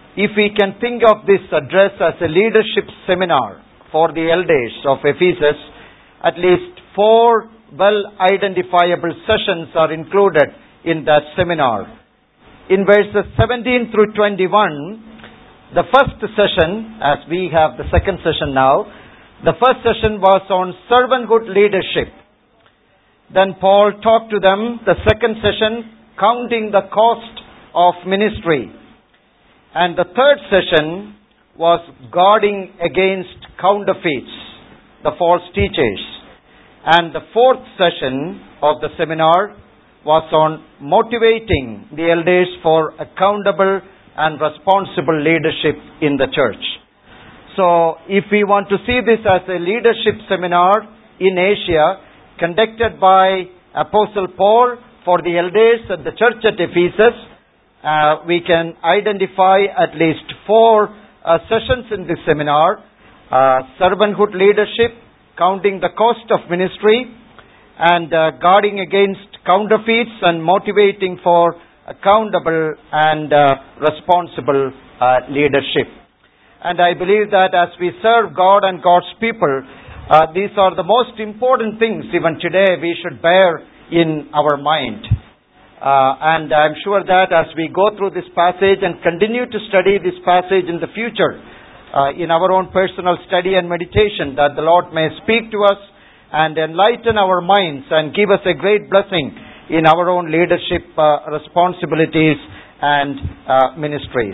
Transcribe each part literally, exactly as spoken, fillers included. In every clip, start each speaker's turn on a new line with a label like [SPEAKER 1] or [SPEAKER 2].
[SPEAKER 1] if we can think of this address as a leadership seminar for the elders of Ephesus, at least four well-identifiable sessions are included in that seminar. In verses seventeen through twenty-one, the first session, as we have the second session now, the first session was on servanthood leadership. Then Paul talked to them, the second session, counting the cost of ministry. And the third session was guarding against counterfeits, the false teachers. And the fourth session of the seminar was on motivating the elders for accountable and responsible leadership in the church. So, if we want to see this as a leadership seminar in Asia, conducted by Apostle Paul for the elders at the church at Ephesus, uh, we can identify at least four uh, sessions in this seminar. Uh, servanthood leadership, counting the cost of ministry, and uh, guarding against counterfeits and motivating for accountable and uh, responsible uh, leadership. And I believe that as we serve God and God's people, uh, these are the most important things even today we should bear in our mind. Uh, and I'm sure that as we go through this passage and continue to study this passage in the future, uh, in our own personal study and meditation, that the Lord may speak to us and enlighten our minds and give us a great blessing in our own leadership uh, responsibilities and uh, ministries.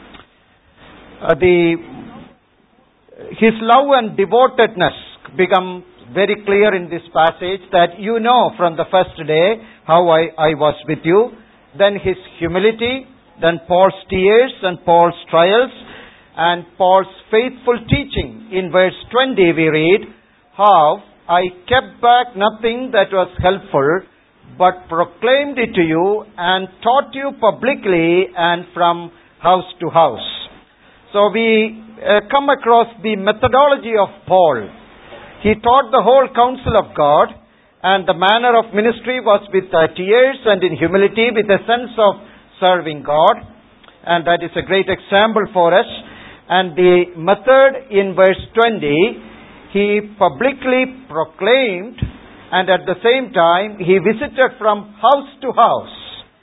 [SPEAKER 1] Uh, the His love and devotedness become very clear in this passage, that you know from the first day how I, I was with you. Then His humility, then Paul's tears and Paul's trials, and Paul's faithful teaching. In verse twenty we read, how I kept back nothing that was helpful, but proclaimed it to you and taught you publicly and from house to house. So we uh, come across the methodology of Paul. He taught the whole counsel of God, and the manner of ministry was with uh, tears and in humility, with a sense of serving God. And that is a great example for us. And the method in verse twenty, he publicly proclaimed, and at the same time, he visited from house to house.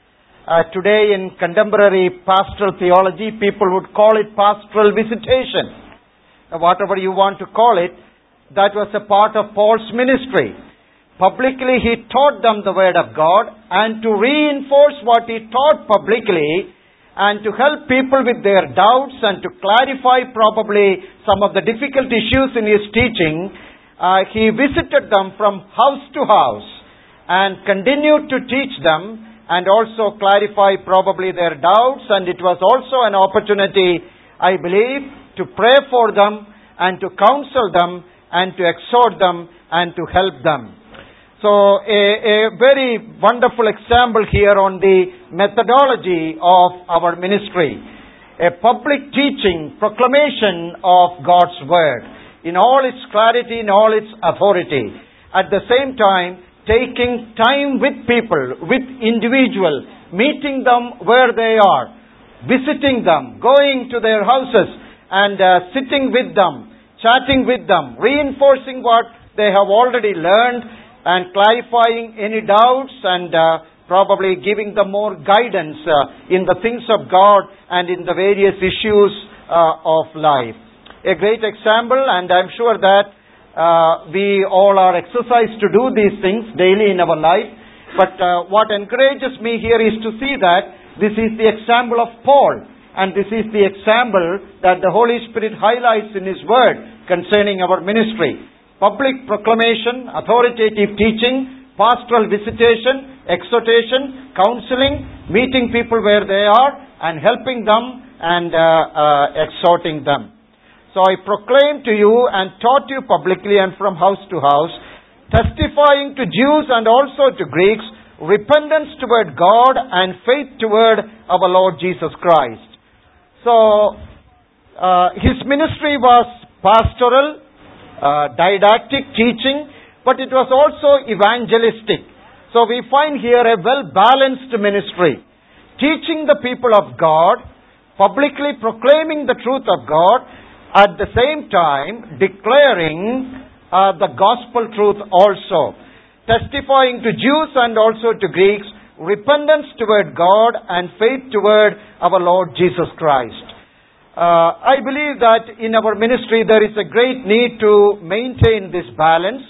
[SPEAKER 1] Uh, today in contemporary pastoral theology, people would call it pastoral visitation. Uh, whatever you want to call it, that was a part of Paul's ministry. Publicly, he taught them the Word of God, and to reinforce what he taught publicly, and to help people with their doubts, and to clarify probably some of the difficult issues in his teaching, uh, he visited them from house to house, and continued to teach them, and also clarify probably their doubts, and it was also an opportunity, I believe, to pray for them, and to counsel them, and to exhort them, and to help them. So, a, a very wonderful example here on the methodology of our ministry. A public teaching, proclamation of God's Word, in all its clarity, in all its authority. At the same time, taking time with people, with individuals, meeting them where they are, visiting them, going to their houses and uh, sitting with them, chatting with them, reinforcing what they have already learned and clarifying any doubts and uh, probably giving them more guidance uh, in the things of God and in the various issues uh, of life. A great example, and I'm sure that Uh, we all are exercised to do these things daily in our life. But uh, what encourages me here is to see that this is the example of Paul. And this is the example that the Holy Spirit highlights in His Word concerning our ministry. Public proclamation, authoritative teaching, pastoral visitation, exhortation, counseling, meeting people where they are, and helping them and uh, uh, exhorting them. So I proclaimed to you and taught you publicly and from house to house, testifying to Jews and also to Greeks, repentance toward God and faith toward our Lord Jesus Christ. So, uh, his ministry was pastoral, uh, didactic teaching, but it was also evangelistic. So we find here a well-balanced ministry, teaching the people of God, publicly proclaiming the truth of God, at the same time declaring uh, the gospel truth also, testifying to Jews and also to Greeks, repentance toward God and faith toward our Lord Jesus Christ. Uh, I believe that in our ministry there is a great need to maintain this balance.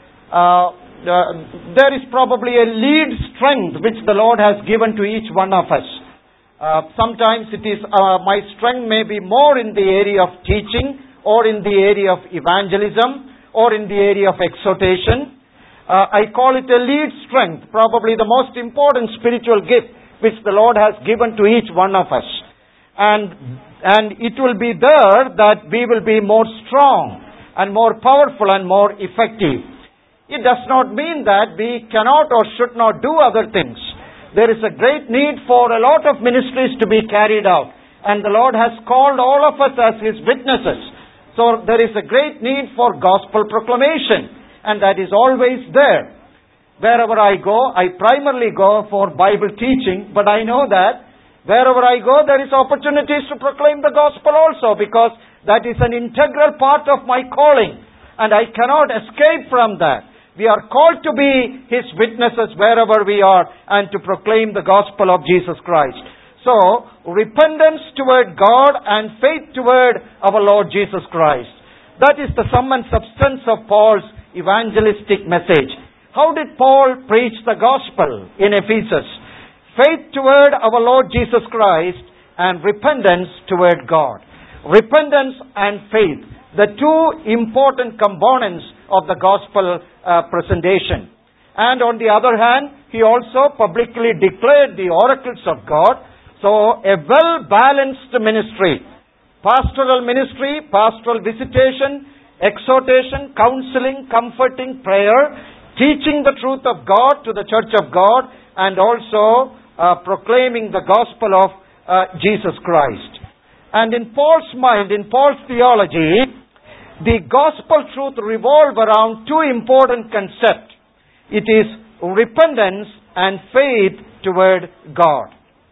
[SPEAKER 1] Uh, uh, there is probably a lead strength which the Lord has given to each one of us. Uh, sometimes it is, uh, my strength may be more in the area of teaching, or in the area of evangelism, or in the area of exhortation. Uh, I call it a lead strength, probably the most important spiritual gift which the Lord has given to each one of us. And, and it will be there that we will be more strong and more powerful and more effective. It does not mean that we cannot or should not do other things. There is a great need for a lot of ministries to be carried out. And the Lord has called all of us as His witnesses. So there is a great need for gospel proclamation. And that is always there. Wherever I go, I primarily go for Bible teaching. But I know that wherever I go, there is opportunities to proclaim the gospel also. Because that is an integral part of my calling. And I cannot escape from that. We are called to be His witnesses wherever we are and to proclaim the gospel of Jesus Christ. So, repentance toward God and faith toward our Lord Jesus Christ. That is the sum and substance of Paul's evangelistic message. How did Paul preach the gospel in Ephesus? Faith toward our Lord Jesus Christ and repentance toward God. Repentance and faith, the two important components of the gospel uh, presentation. And on the other hand, he also publicly declared the oracles of God. So, a well-balanced ministry. Pastoral ministry, pastoral visitation, exhortation, counseling, comforting, prayer, teaching the truth of God to the church of God, and also uh, proclaiming the gospel of uh, Jesus Christ. And in Paul's mind, in Paul's theology, the gospel truth revolves around two important concepts. It is repentance and faith toward God.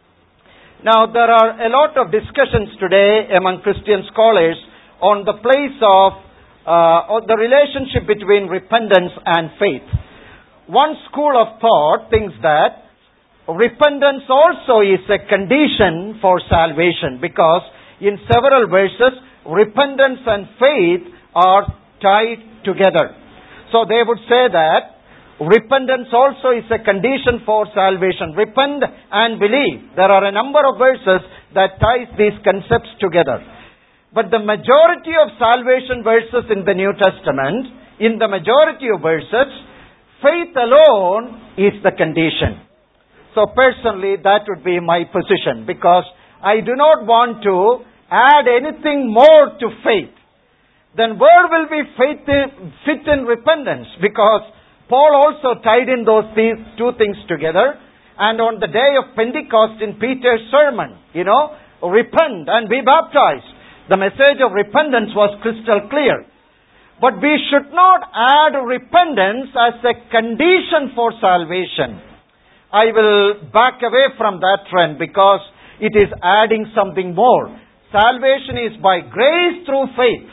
[SPEAKER 1] Now, there are a lot of discussions today among Christian scholars on the place of uh, or the relationship between repentance and faith. One school of thought thinks that repentance also is a condition for salvation, because in several verses, repentance and faith are tied together. So they would say that repentance also is a condition for salvation. Repent and believe. There are a number of verses that ties these concepts together. But the majority of salvation verses in the New Testament, in the majority of verses, faith alone is the condition. So personally, that would be my position, because I do not want to add anything more to faith. Then where will we faith in, fit in repentance? Because Paul also tied in those these two things together. And on the day of Pentecost in Peter's sermon, you know, repent and be baptized. The message of repentance was crystal clear. But we should not add repentance as a condition for salvation. I will back away from that trend, because it is adding something more. Salvation is by grace through faith.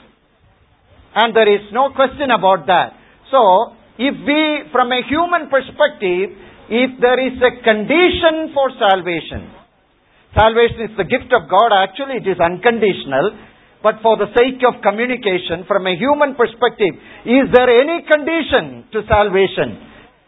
[SPEAKER 1] And there is no question about that. So, if we, from a human perspective, if there is a condition for salvation, salvation is the gift of God, actually it is unconditional, but for the sake of communication, from a human perspective, is there any condition to salvation?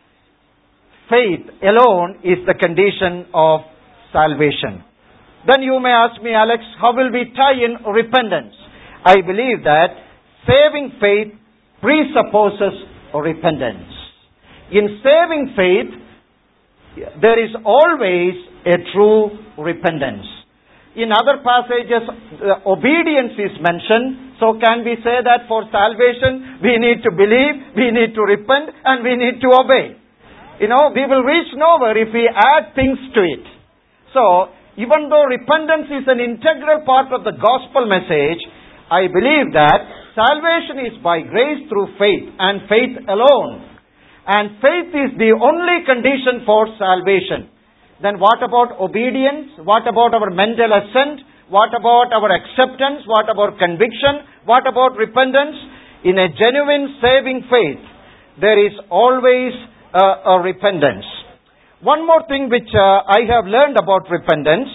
[SPEAKER 1] Faith alone is the condition of salvation. Then you may ask me, Alex, how will we tie in repentance? I believe that saving faith presupposes repentance. In saving faith, there is always a true repentance. In other passages, uh, obedience is mentioned. So can we say that for salvation, we need to believe, we need to repent, and we need to obey? You know, we will reach nowhere if we add things to it. So, even though repentance is an integral part of the gospel message, I believe that salvation is by grace through faith, and faith alone. And faith is the only condition for salvation. Then what about obedience? What about our mental assent? What about our acceptance? What about conviction? What about repentance? In a genuine saving faith, there is always uh, a repentance. One more thing which uh, I have learned about repentance.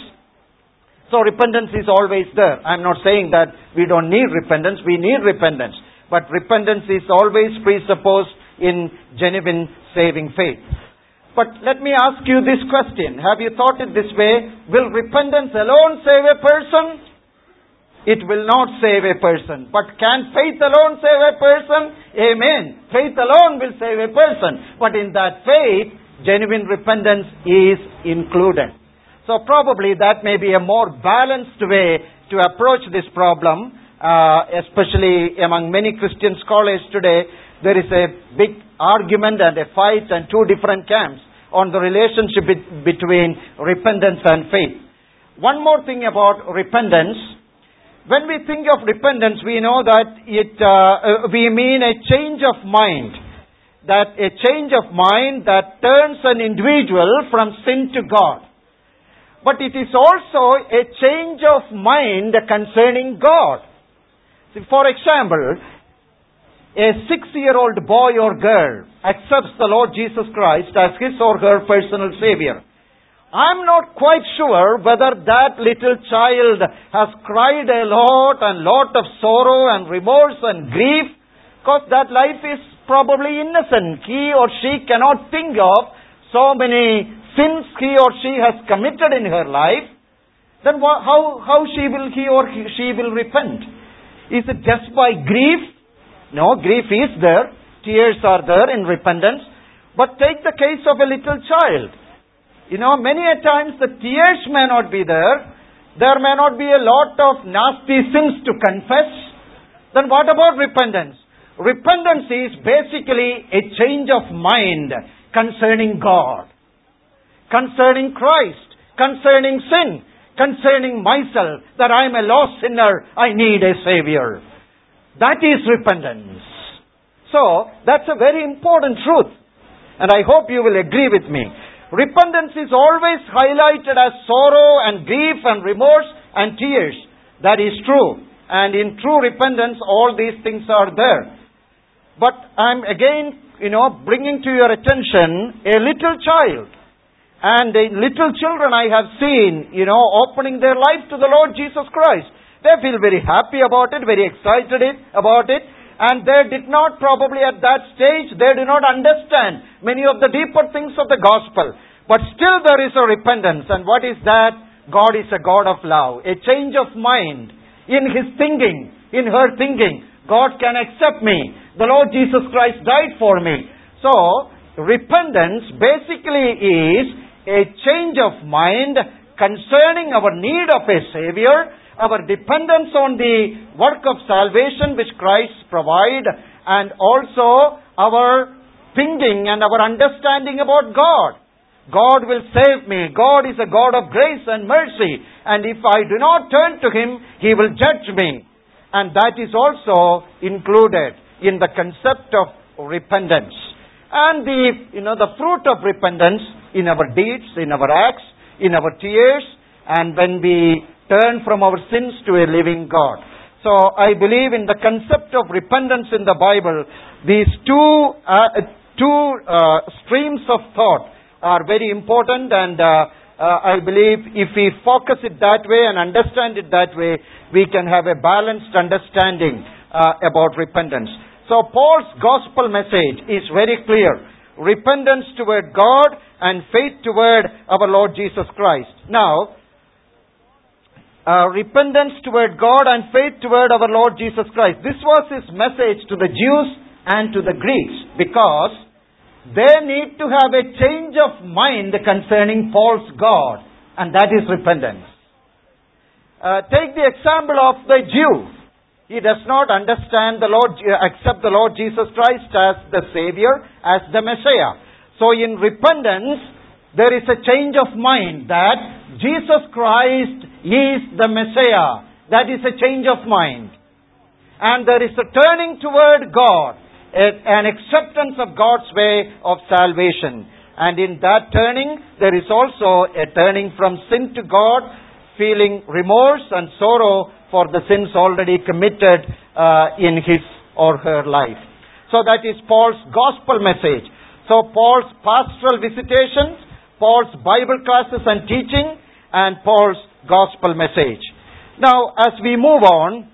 [SPEAKER 1] So repentance is always there. I'm not saying that we don't need repentance. We need repentance. But repentance is always presupposed in genuine saving faith. But let me ask you this question. Have you thought it this way? Will repentance alone save a person? It will not save a person. But can faith alone save a person? Amen. Faith alone will save a person. But in that faith, genuine repentance is included. So probably that may be a more balanced way to approach this problem, uh, especially among many Christian scholars today. There is a big argument and a fight and two different camps on the relationship be- between repentance and faith. One more thing about repentance. When we think of repentance, we know that it uh, we mean a change of mind. That a change of mind that turns an individual from sin to God. But it is also a change of mind concerning God. See, for example, a six-year-old boy or girl accepts the Lord Jesus Christ as his or her personal Savior. I'm not quite sure whether that little child has cried a lot and lot of sorrow and remorse and grief, because that life is probably innocent. He or she cannot think of so many sins he or she has committed in her life. Then how, how she will, he or she will repent? Is it just by grief? No, grief is there. Tears are there in repentance. But take the case of a little child. You know, many a times the tears may not be there. There may not be a lot of nasty sins to confess. Then what about repentance? Repentance is basically a change of mind concerning God, concerning Christ, concerning sin, concerning myself, that I am a lost sinner, I need a Savior. That is repentance. So, that's a very important truth. And I hope you will agree with me. Repentance is always highlighted as sorrow and grief and remorse and tears. That is true. And in true repentance, all these things are there. But I'm again, you know, bringing to your attention a little child. And the little children I have seen, you know, opening their life to the Lord Jesus Christ. They feel very happy about it, very excited about it. And they did not probably at that stage, they do not understand many of the deeper things of the gospel. But still there is a repentance. And what is that? God is a God of love. A change of mind in His thinking, in her thinking. God can accept me. The Lord Jesus Christ died for me. So, repentance basically is a change of mind concerning our need of a Savior, our dependence on the work of salvation which Christ provides, and also our thinking and our understanding about God. God will save me. God is a God of grace and mercy. And if I do not turn to Him, He will judge me. And that is also included in the concept of repentance. And the, you know, the fruit of repentance in our deeds, in our acts, in our tears, and when we turn from our sins to a living God. So I believe in the concept of repentance in the Bible, these two uh, two uh, streams of thought are very important, and uh, uh, I believe if we focus it that way and understand it that way, we can have a balanced understanding uh, about repentance. So Paul's gospel message is very clear. Repentance toward God and faith toward our Lord Jesus Christ. Now, uh, repentance toward God and faith toward our Lord Jesus Christ. This was his message to the Jews and to the Greeks, because they need to have a change of mind concerning false God, and that is repentance. Uh, take the example of the Jew. He does not understand the Lord, accept the Lord Jesus Christ as the Savior, as the Messiah. So in repentance, there is a change of mind that Jesus Christ is the Messiah. That is a change of mind. And there is a turning toward God, an acceptance of God's way of salvation. And in that turning, there is also a turning from sin to God, feeling remorse and sorrow for the sins already committed uh, in his or her life. So that is Paul's gospel message. So Paul's pastoral visitations, Paul's Bible classes and teaching, and Paul's gospel message. Now, as we move on,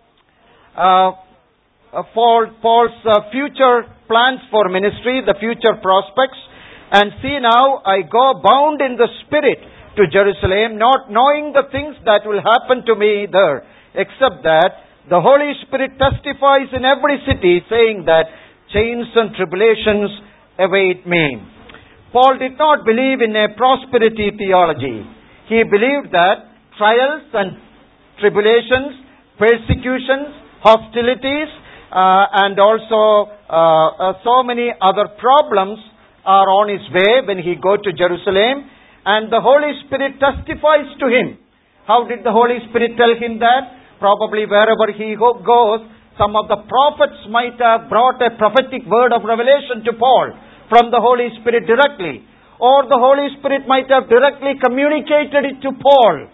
[SPEAKER 1] uh, uh, Paul, Paul's uh, future plans for ministry, the future prospects, and see now, I go bound in the Spirit to Jerusalem, not knowing the things that will happen to me there, except that the Holy Spirit testifies in every city, saying that chains and tribulations await me. Paul did not believe in a prosperity theology. He believed that trials and tribulations, persecutions, hostilities, uh, and also uh, uh, so many other problems are on his way when he go to Jerusalem, and the Holy Spirit testifies to him. How did the Holy Spirit tell him that? Probably wherever he goes, some of the prophets might have brought a prophetic word of revelation to Paul from the Holy Spirit directly. Or the Holy Spirit might have directly communicated it to Paul.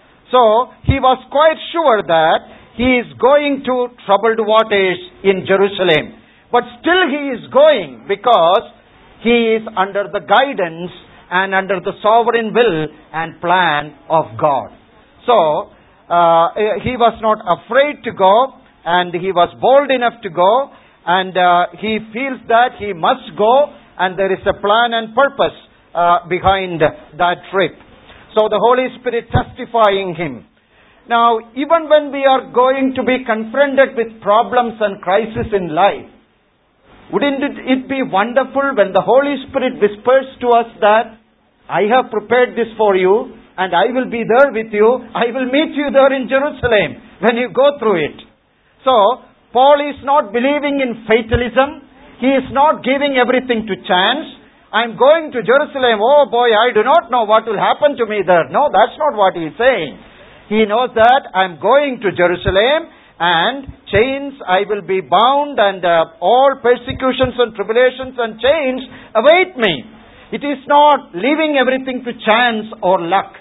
[SPEAKER 1] So, he was quite sure that he is going to troubled waters in Jerusalem. But still he is going because he is under the guidance and under the sovereign will and plan of God. So, uh, he was not afraid to go, and he was bold enough to go, and uh, he feels that he must go, and there is a plan and purpose uh, behind that trip. So the Holy Spirit testifying him. Now, even when we are going to be confronted with problems and crises in life, wouldn't it be wonderful when the Holy Spirit whispers to us that, I have prepared this for you, and I will be there with you. I will meet you there in Jerusalem when you go through it. So, Paul is not believing in fatalism. He is not giving everything to chance. I'm going to Jerusalem. Oh boy, I do not know what will happen to me there. No, that's not what he is saying. He knows that I'm going to Jerusalem, and chains, I will be bound, and uh, all persecutions and tribulations and chains await me. It is not leaving everything to chance or luck.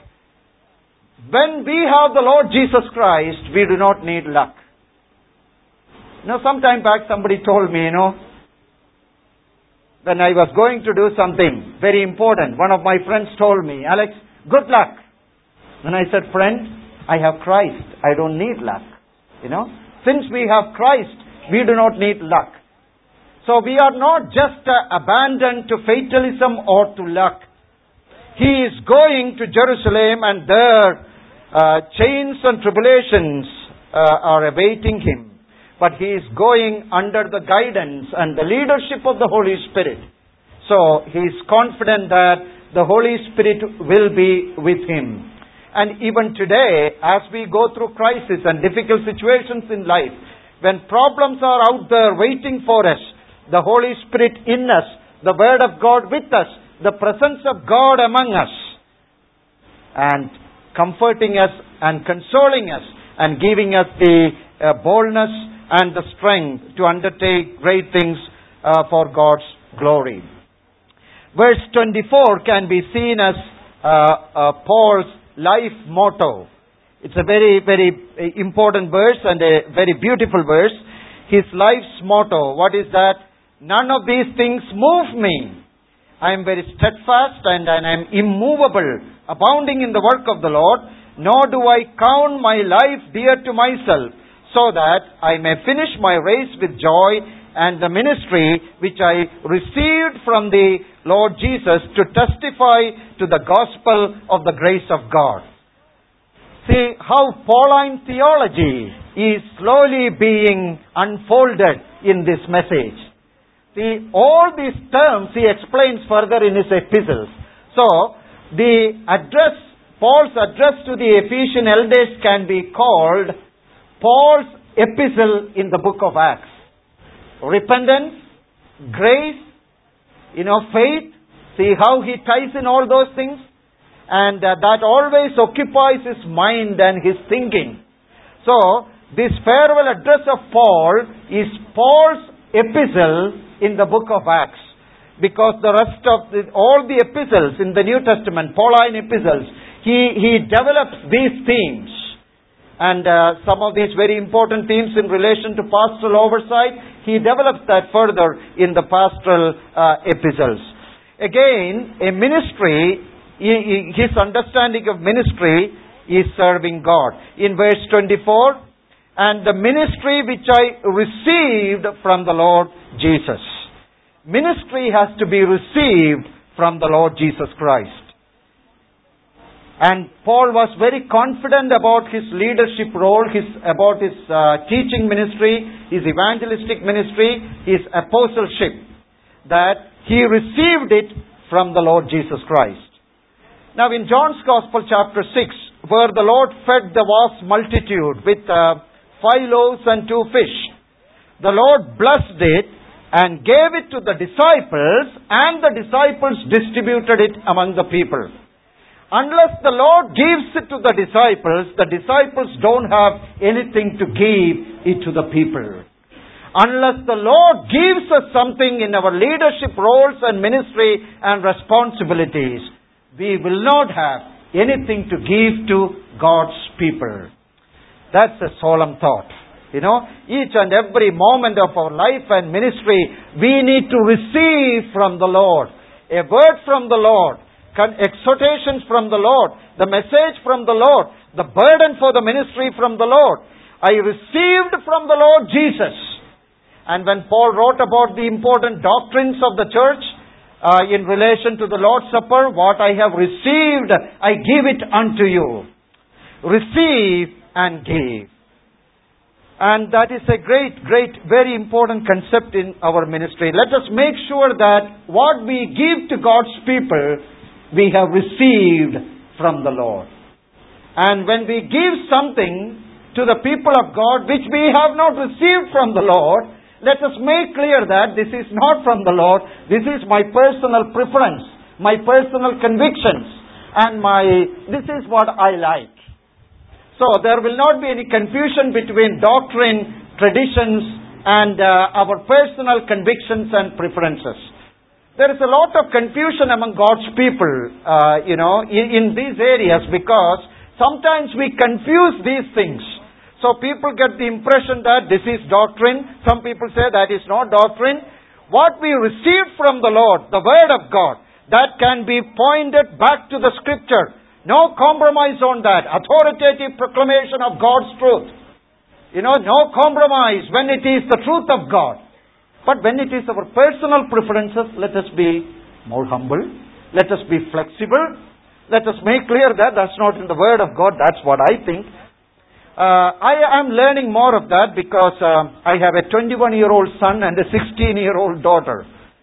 [SPEAKER 1] When we have the Lord Jesus Christ, we do not need luck. You know, some time back somebody told me, you know, when I was going to do something very important, one of my friends told me, Alex, good luck. And I said, friend, I have Christ. I don't need luck. You know, since we have Christ, we do not need luck. So we are not just uh, abandoned to fatalism or to luck. He is going to Jerusalem, and there uh, chains and tribulations uh, are awaiting him. But he is going under the guidance and the leadership of the Holy Spirit. So he is confident that the Holy Spirit will be with him. And even today, as we go through crisis and difficult situations in life, when problems are out there waiting for us, the Holy Spirit in us, the Word of God with us, the presence of God among us, and comforting us and consoling us and giving us the uh, boldness and the strength to undertake great things uh, for God's glory. Verse twenty-four can be seen as uh, uh, Paul's life motto. It's a very, very important verse and a very beautiful verse. His life's motto, what is that? None of these things move me. I am very steadfast and, and I am immovable, abounding in the work of the Lord, nor do I count my life dear to myself, so that I may finish my race with joy and the ministry which I received from the Lord Jesus to testify to the gospel of the grace of God. See how Pauline theology is slowly being unfolded in this message. See, all these terms he explains further in his epistles. So, the address, Paul's address to the Ephesian elders can be called Paul's epistle in the book of Acts. Repentance, grace, you know, faith. See how he ties in all those things? And uh, that always occupies his mind and his thinking. So, this farewell address of Paul is Paul's epistle in the book of Acts. because the rest of the, all the epistles in the New Testament, Pauline epistles, he, he develops these themes. And uh, some of these very important themes in relation to pastoral oversight, he develops that further in the pastoral uh, epistles. Again, a ministry, his understanding of ministry is serving God. In verse twenty-four, and the ministry which I received from the Lord Jesus. Ministry has to be received from the Lord Jesus Christ. And Paul was very confident about his leadership role, his, about his uh, teaching ministry, his evangelistic ministry, his apostleship, that he received it from the Lord Jesus Christ. Now in John's Gospel chapter six, where the Lord fed the vast multitude with uh, five loaves and two fish, the Lord blessed it and gave it to the disciples, and the disciples distributed it among the people. Unless the Lord gives it to the disciples, the disciples don't have anything to give it to the people. Unless the Lord gives us something in our leadership roles and ministry and responsibilities, we will not have anything to give to God's people. That's a solemn thought. You know, each and every moment of our life and ministry, we need to receive from the Lord. A word from the Lord. Exhortations from the Lord, the message from the Lord, the burden for the ministry from the Lord. I received from the Lord Jesus. And when Paul wrote about the important doctrines of the church uh, in relation to the Lord's Supper, what I have received, I give it unto you. Receive and give. And that is a great, great, very important concept in our ministry. Let us make sure that what we give to God's people, we have received from the Lord. And when we give something to the people of God which we have not received from the Lord, let us make clear that this is not from the Lord. This is my personal preference, my personal convictions, and my this is what I like. So there will not be any confusion between doctrine, traditions, and uh, our personal convictions and preferences. There is a lot of confusion among God's people, uh, you know, in, in these areas, because sometimes we confuse these things. So people get the impression that this is doctrine. Some people say that is not doctrine. What we received from the Lord, the Word of God, that can be pointed back to the Scripture. No compromise on that. Authoritative proclamation of God's truth. You know, no compromise when it is the truth of God. But when it is our personal preferences, let us be more humble. Let us be flexible. Let us make clear that that's not in the Word of God. That's what I think. Uh, I am learning more of that because uh, I have a twenty-one-year-old son and a sixteen-year-old daughter.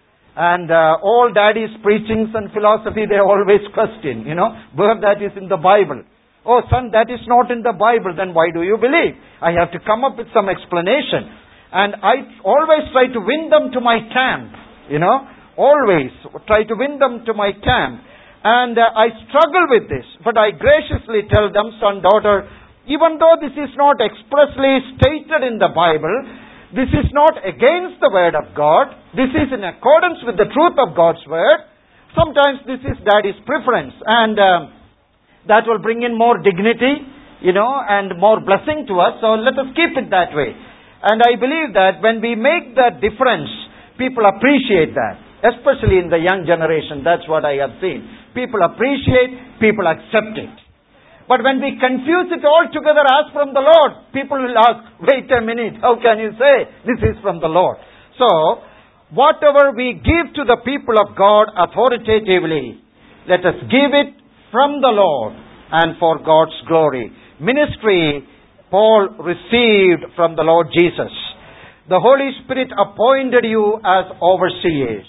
[SPEAKER 1] And uh, all daddy's preachings and philosophy, they always question, you know, where that is in the Bible. Oh, son, that is not in the Bible. Then why do you believe? I have to come up with some explanation. And I always try to win them to my camp, you know, always try to win them to my camp. And uh, I struggle with this, but I graciously tell them, son, daughter, even though this is not expressly stated in the Bible, this is not against the Word of God, this is in accordance with the truth of God's Word. Sometimes this is daddy's preference, and um, that will bring in more dignity, you know, and more blessing to us, so let us keep it that way. And I believe that when we make that difference, people appreciate that. Especially in the young generation. That's what I have seen. People appreciate, people accept it. But when we confuse it all together as from the Lord, people will ask, wait a minute, how can you say this is from the Lord? So, whatever we give to the people of God authoritatively, let us give it from the Lord and for God's glory. Ministry, Paul received from the Lord Jesus. The Holy Spirit appointed you as overseers.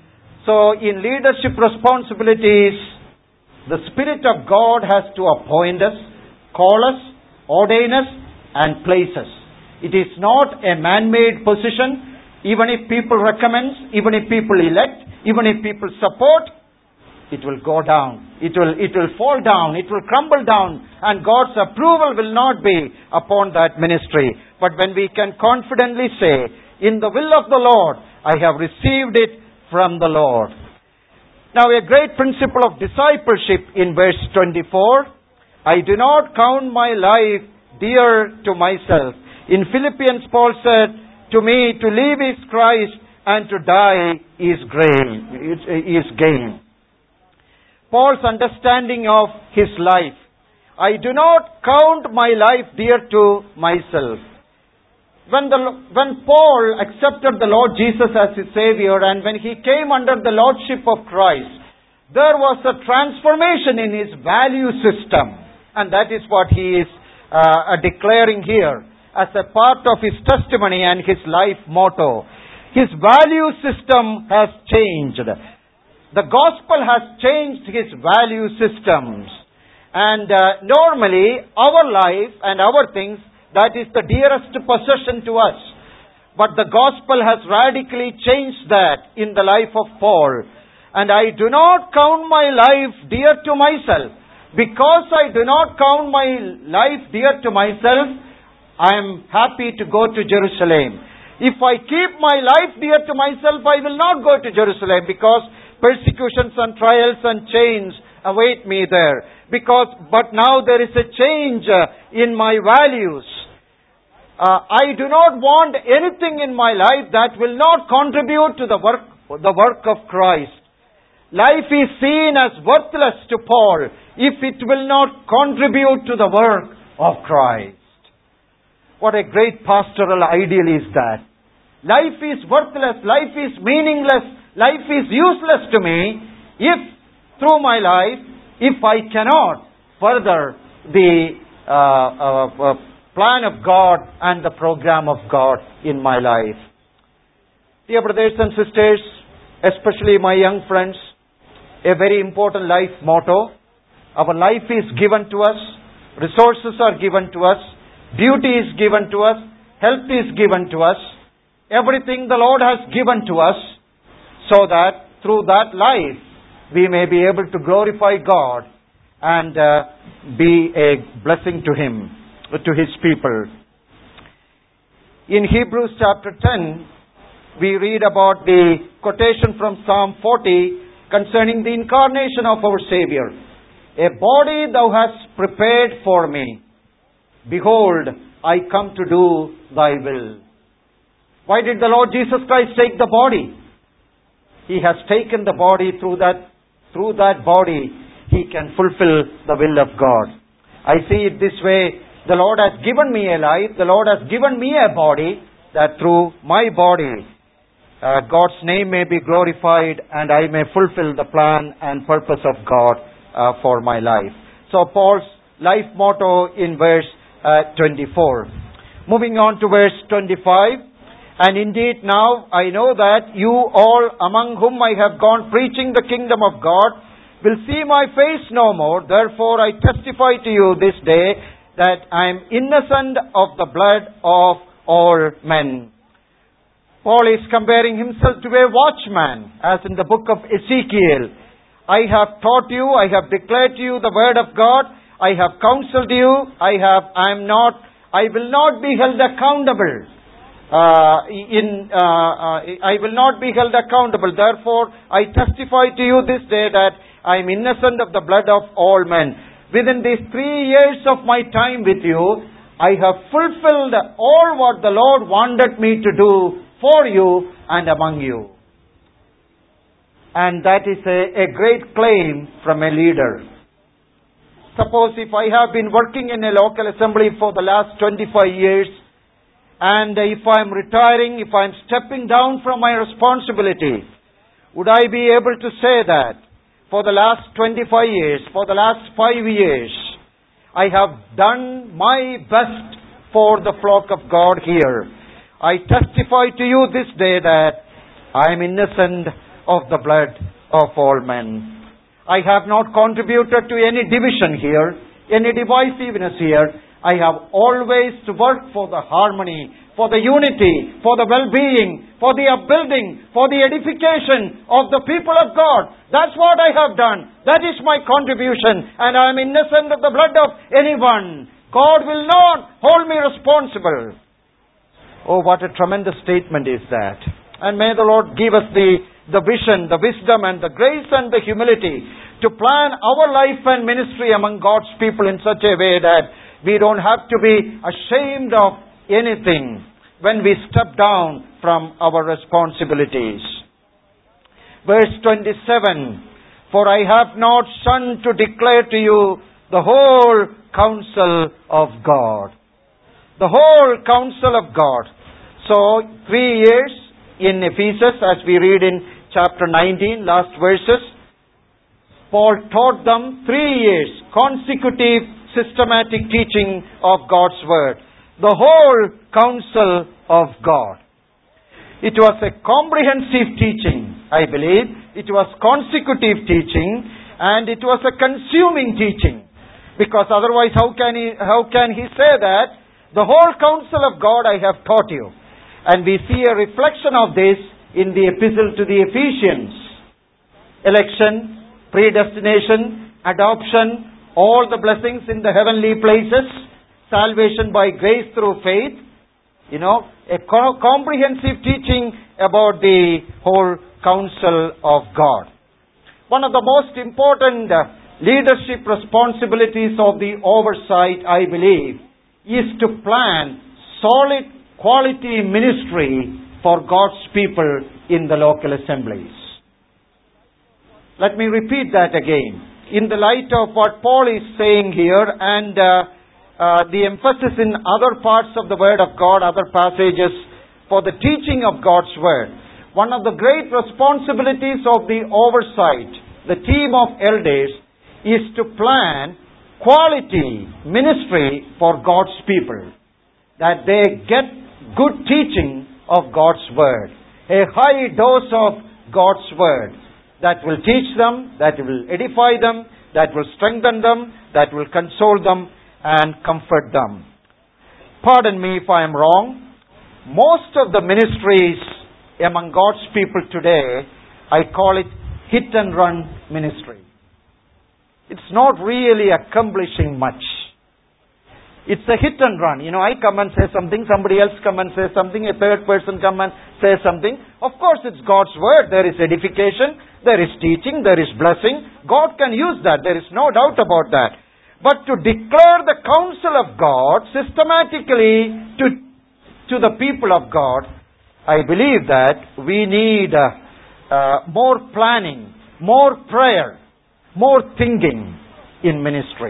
[SPEAKER 1] So in leadership responsibilities, the Spirit of God has to appoint us, call us, ordain us, and place us. It is not a man-made position. Even if people recommend, even if people elect, even if people support, it will go down. It will, it will fall down. It will crumble down. And God's approval will not be upon that ministry. But when we can confidently say, in the will of the Lord, I have received it from the Lord. Now, a great principle of discipleship in verse twenty-four. I do not count my life dear to myself. In Philippians, Paul said, to me, to live is Christ, and to die is gain. Is gain. Paul's understanding of his life. I do not count my life dear to myself. When, the, when Paul accepted the Lord Jesus as his Savior, and when he came under the Lordship of Christ, there was a transformation in his value system. And that is what he is uh, declaring here as a part of his testimony and his life motto. His value system has changed. The gospel has changed his value systems. And uh, normally, our life and our things, that is the dearest possession to us. But the gospel has radically changed that in the life of Paul. And I do not count my life dear to myself. Because I do not count my life dear to myself, I am happy to go to Jerusalem. If I keep my life dear to myself, I will not go to Jerusalem, because persecutions and trials and chains await me there. Because, but now there is a change uh, in my values. Uh, I do not want anything in my life that will not contribute to the work, the work of Christ. Life is seen as worthless to Paul if it will not contribute to the work of Christ. What a great pastoral ideal is that. Life is worthless, life is meaningless, life is useless to me if through my life, if I cannot further the uh, uh, uh, plan of God and the program of God in my life. Dear brothers and sisters, especially my young friends, a very important life motto. Our life is given to us, resources are given to us, beauty is given to us, health is given to us. Everything the Lord has given to us, so that through that life we may be able to glorify God and uh, be a blessing to Him, to His people. In Hebrews chapter ten, we read about the quotation from Psalm forty concerning the incarnation of our Savior. A body thou hast prepared for me. Behold, I come to do thy will. Why did the Lord Jesus Christ take the body? He has taken the body through that, through that body, He can fulfill the will of God. I see it this way. The Lord has given me a life. The Lord has given me a body, that through my body, Uh, God's name may be glorified and I may fulfill the plan and purpose of God uh, for my life. So Paul's life motto in verse uh, twenty-four. Moving on to verse twenty-five. And indeed now I know that you all among whom I have gone preaching the kingdom of God will see my face no more. Therefore I testify to you this day that I am innocent of the blood of all men. Paul is comparing himself to a watchman, as in the book of Ezekiel. I have taught you, I have declared to you the word of God, I have counseled you, I have, I am not, I will not be held accountable. Uh, in, uh, uh, I will not be held accountable. Therefore, I testify to you this day that I am innocent of the blood of all men. Within these three years of my time with you, I have fulfilled all what the Lord wanted me to do for you and among you. And that is a, a great claim from a leader. Suppose if I have been working in a local assembly for the last twenty-five years, and if I am retiring, if I am stepping down from my responsibility, would I be able to say that for the last twenty-five years, for the last five years, I have done my best for the flock of God here? I testify to you this day that I am innocent of the blood of all men. I have not contributed to any division here, any divisiveness here. I have always to work for the harmony, for the unity, for the well-being, for the upbuilding, for the edification of the people of God. That's what I have done. That is my contribution, and I am innocent of the blood of anyone. God will not hold me responsible. Oh, what a tremendous statement is that. And may the Lord give us the the vision, the wisdom, and the grace and the humility to plan our life and ministry among God's people in such a way that we don't have to be ashamed of anything when we step down from our responsibilities. Verse twenty-seven, for I have not shunned to declare to you the whole counsel of God. The whole counsel of God. So, three years in Ephesus, as we read in chapter nineteen, last verses, Paul taught them three years, consecutive, systematic teaching of God's Word. The whole counsel of God. It was a comprehensive teaching, I believe. It was consecutive teaching, and it was a consuming teaching. Because otherwise, how can he, how can he say that? The whole counsel of God I have taught you. And we see a reflection of this in the epistle to the Ephesians. Election, predestination, adoption, all the blessings in the heavenly places, salvation by grace through faith. You know, a co- comprehensive teaching about the whole counsel of God. One of the most important uh, leadership responsibilities of the oversight, I believe, is to plan solid quality ministry for God's people in the local assemblies. Let me repeat that again. In the light of what Paul is saying here and uh, uh, the emphasis in other parts of the Word of God, other passages for the teaching of God's Word, one of the great responsibilities of the oversight, the team of elders, is to plan quality ministry for God's people, that they get good teaching of God's Word, a high dose of God's Word that will teach them, that will edify them, that will strengthen them, that will console them and comfort them. Pardon me if I am wrong. Most of the ministries among God's people today, I call it hit and run ministry. It's not really accomplishing much. It's a hit and run. You know, I come and say something, somebody else come and say something, a third person come and say something. Of course, it's God's Word. There is edification, there is teaching, there is blessing. God can use that. There is no doubt about that. But to declare the counsel of God systematically to, to the people of God, I believe that we need uh, uh, more planning, more prayer, more thinking in ministry.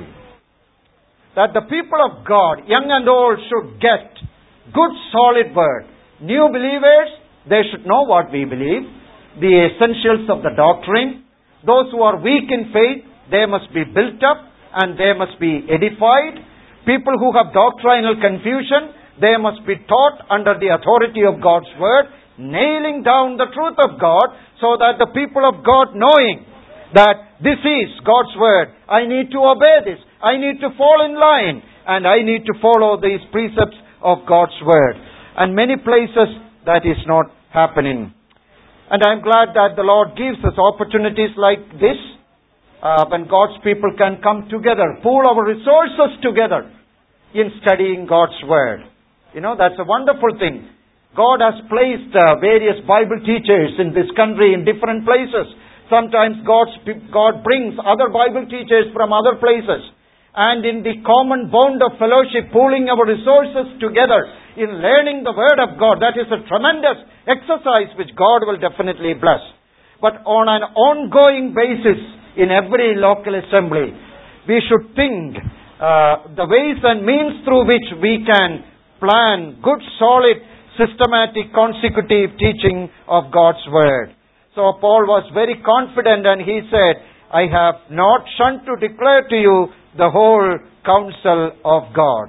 [SPEAKER 1] That the people of God, young and old, should get good solid Word. New believers, they should know what we believe, the essentials of the doctrine. Those who are weak in faith, they must be built up and they must be edified. People who have doctrinal confusion, they must be taught under the authority of God's Word, nailing down the truth of God, so that the people of God, knowing that this is God's Word, I need to obey this, I need to fall in line, and I need to follow these precepts of God's Word. And many places that is not happening. And I'm glad that the Lord gives us opportunities like this, uh, when God's people can come together, pool our resources together in studying God's Word. You know, that's a wonderful thing. God has placed uh, various Bible teachers in this country in different places. Sometimes God's, God brings other Bible teachers from other places. And in the common bond of fellowship, pooling our resources together in learning the Word of God, that is a tremendous exercise which God will definitely bless. But on an ongoing basis in every local assembly, we should think uh, the ways and means through which we can plan good, solid, systematic, consecutive teaching of God's Word. So Paul was very confident and he said, I have not shunned to declare to you the whole counsel of God.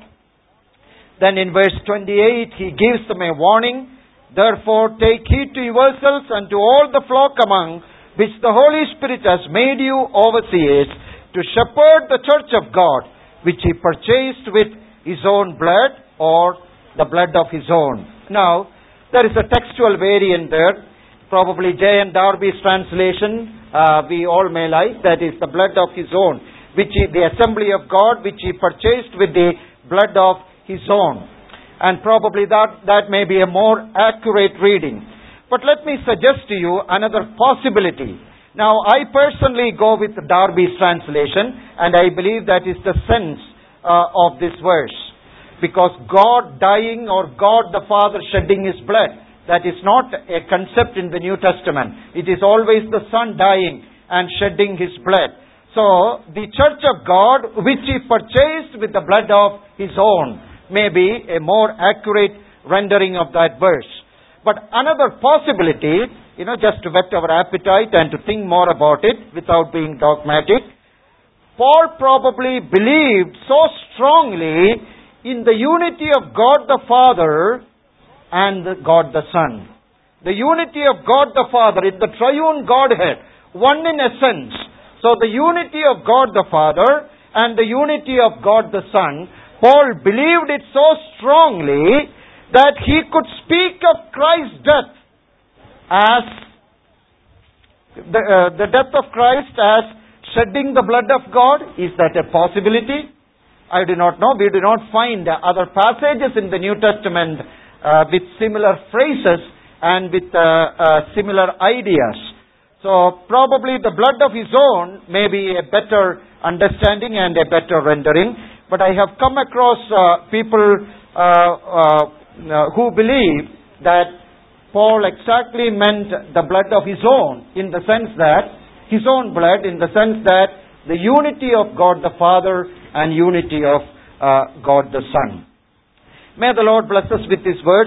[SPEAKER 1] Then in verse twenty-eight, he gives them a warning. Therefore, take heed to yourselves and to all the flock among which the Holy Spirit has made you overseers, to shepherd the church of God, which he purchased with his own blood, or the blood of his own. Now, there is a textual variant there. Probably J N Darby's translation, uh, we all may like, that is the blood of his own, which he, the assembly of God, which he purchased with the blood of his own. And probably that, that may be a more accurate reading. But let me suggest to you another possibility. Now, I personally go with Darby's translation, and I believe that is the sense uh, of this verse. Because God dying or God the Father shedding His blood, that is not a concept in the New Testament. It is always the Son dying and shedding His blood. So, the church of God, which He purchased with the blood of His own, may be a more accurate rendering of that verse. But another possibility, you know, just to whet our appetite and to think more about it without being dogmatic, Paul probably believed so strongly in the unity of God the Father and God the Son. The unity of God the Father in the triune Godhead, one in essence. So the unity of God the Father and the unity of God the Son, Paul believed it so strongly that he could speak of Christ's death as the, uh, the death of Christ as shedding the blood of God. Is that a possibility? I do not know. We do not find other passages in the New Testament uh, with similar phrases and with uh, uh, similar ideas. So probably the blood of His own may be a better understanding and a better rendering. But I have come across uh, people uh, uh, uh, who believe that Paul exactly meant the blood of His own, in the sense that, His own blood, in the sense that the unity of God the Father and unity of uh, God the Son. May the Lord bless us with His word.